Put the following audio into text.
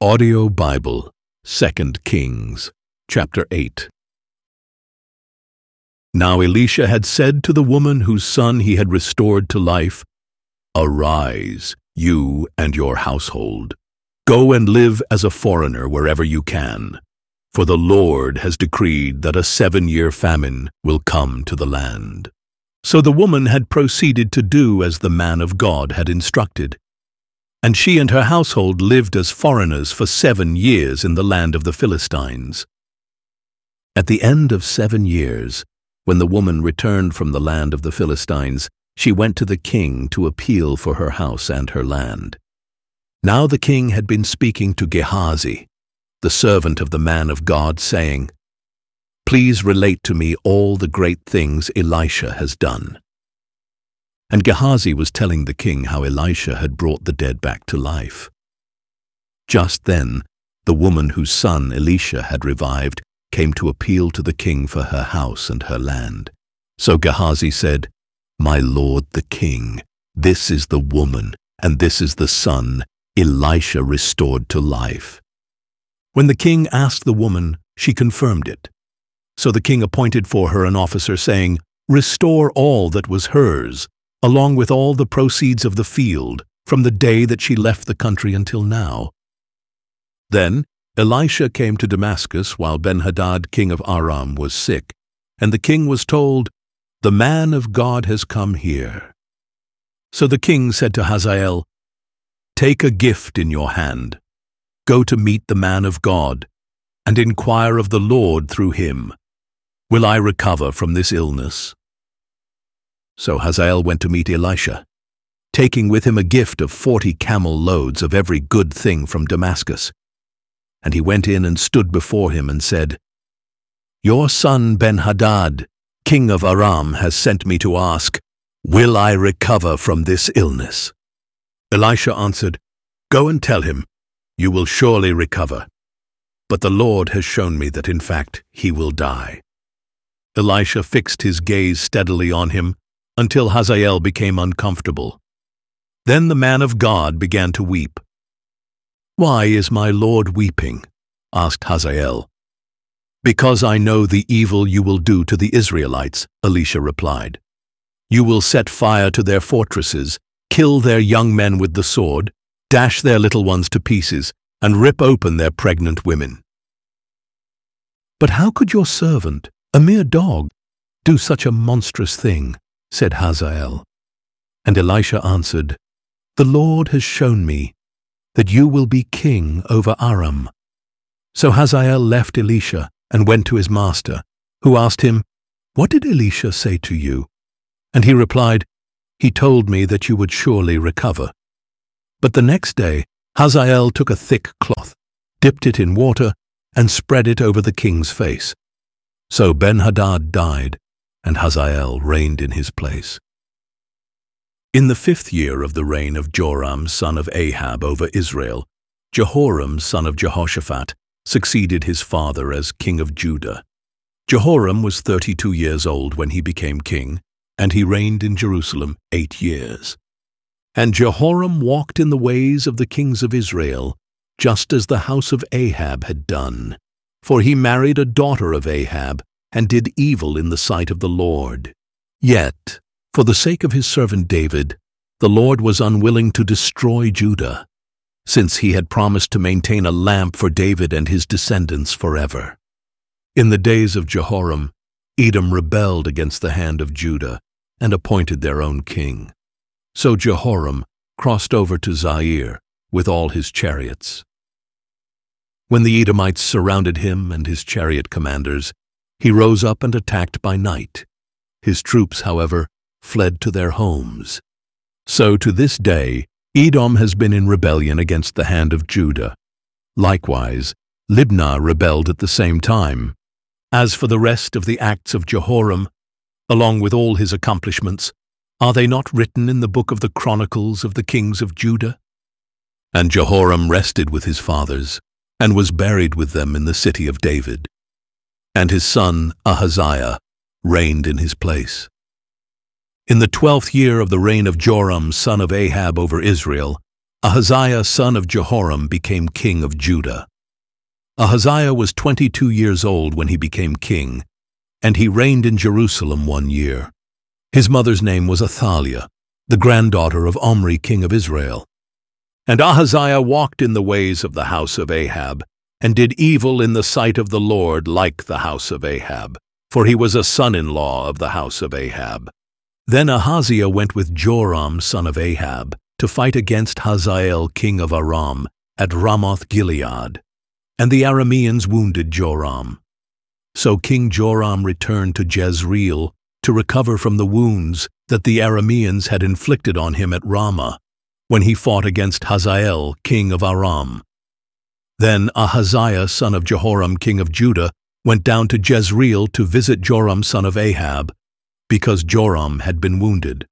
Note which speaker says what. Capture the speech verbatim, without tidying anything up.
Speaker 1: Audio Bible, Second Kings, chapter eight. Now Elisha had said to the woman whose son he had restored to life, "Arise, you and your household. Go and live as a foreigner wherever you can, for the Lord has decreed that a seven-year famine will come to the land." So the woman had proceeded to do as the man of God had instructed, and she and her household lived as foreigners for seven years in the land of the Philistines. At the end of seven years, when the woman returned from the land of the Philistines, she went to the king to appeal for her house and her land. Now the king had been speaking to Gehazi, the servant of the man of God, saying, "Please relate to me all the great things Elisha has done." And Gehazi was telling the king how Elisha had brought the dead back to life. Just then, the woman whose son Elisha had revived came to appeal to the king for her house and her land. So Gehazi said, "My lord the king, this is the woman, and this is the son Elisha restored to life." When the king asked the woman, she confirmed it. So the king appointed for her an officer, saying, "Restore all that was hers, along with all the proceeds of the field, from the day that she left the country until now." Then Elisha came to Damascus while Ben-Hadad, king of Aram, was sick, and the king was told, "The man of God has come here." So the king said to Hazael, "Take a gift in your hand. Go to meet the man of God, and inquire of the Lord through him. Will I recover from this illness?" So Hazael went to meet Elisha, taking with him a gift of forty camel loads of every good thing from Damascus. And he went in and stood before him and said, "Your son Ben-Hadad, king of Aram, has sent me to ask, will I recover from this illness?" Elisha answered, "Go and tell him, you will surely recover. But the Lord has shown me that in fact he will die." Elisha fixed his gaze steadily on him until Hazael became uncomfortable. Then the man of God began to weep. "Why is my lord weeping?" asked Hazael. "Because I know the evil you will do to the Israelites," Elisha replied. "You will set fire to their fortresses, kill their young men with the sword, dash their little ones to pieces, and rip open their pregnant women." "But how could your servant, a mere dog, do such a monstrous thing?" said Hazael. And Elisha answered, "The Lord has shown me that you will be king over Aram." So Hazael left Elisha and went to his master, who asked him, "What did Elisha say to you?" And he replied, "He told me that you would surely recover." But the next day Hazael took a thick cloth, dipped it in water, and spread it over the king's face. So Ben-Hadad died, and Hazael reigned in his place. In the fifth year of the reign of Joram, son of Ahab, over Israel, Jehoram, son of Jehoshaphat, succeeded his father as king of Judah. Jehoram was thirty-two years old when he became king, and he reigned in Jerusalem eight years. And Jehoram walked in the ways of the kings of Israel, just as the house of Ahab had done. For he married a daughter of Ahab, and did evil in the sight of the Lord. Yet, for the sake of his servant David, the Lord was unwilling to destroy Judah, since he had promised to maintain a lamp for David and his descendants forever. In the days of Jehoram, Edom rebelled against the hand of Judah and appointed their own king. So Jehoram crossed over to Zair with all his chariots. When the Edomites surrounded him and his chariot commanders, he rose up and attacked by night. His troops, however, fled to their homes. So to this day, Edom has been in rebellion against the hand of Judah. Likewise, Libnah rebelled at the same time. As for the rest of the acts of Jehoram, along with all his accomplishments, are they not written in the book of the Chronicles of the kings of Judah? And Jehoram rested with his fathers, and was buried with them in the city of David. And his son Ahaziah reigned in his place. In the twelfth year of the reign of Joram, son of Ahab, over Israel, Ahaziah son of Jehoram became king of Judah. Ahaziah was twenty-two years old when he became king, and he reigned in Jerusalem one year. His mother's name was Athaliah, the granddaughter of Omri king of Israel. And Ahaziah walked in the ways of the house of Ahab, and did evil in the sight of the Lord like the house of Ahab, for he was a son-in-law of the house of Ahab. Then Ahaziah went with Joram son of Ahab to fight against Hazael king of Aram at Ramoth-Gilead, and the Arameans wounded Joram. So King Joram returned to Jezreel to recover from the wounds that the Arameans had inflicted on him at Ramah, when he fought against Hazael king of Aram. Then Ahaziah son of Jehoram king of Judah went down to Jezreel to visit Joram son of Ahab, because Joram had been wounded.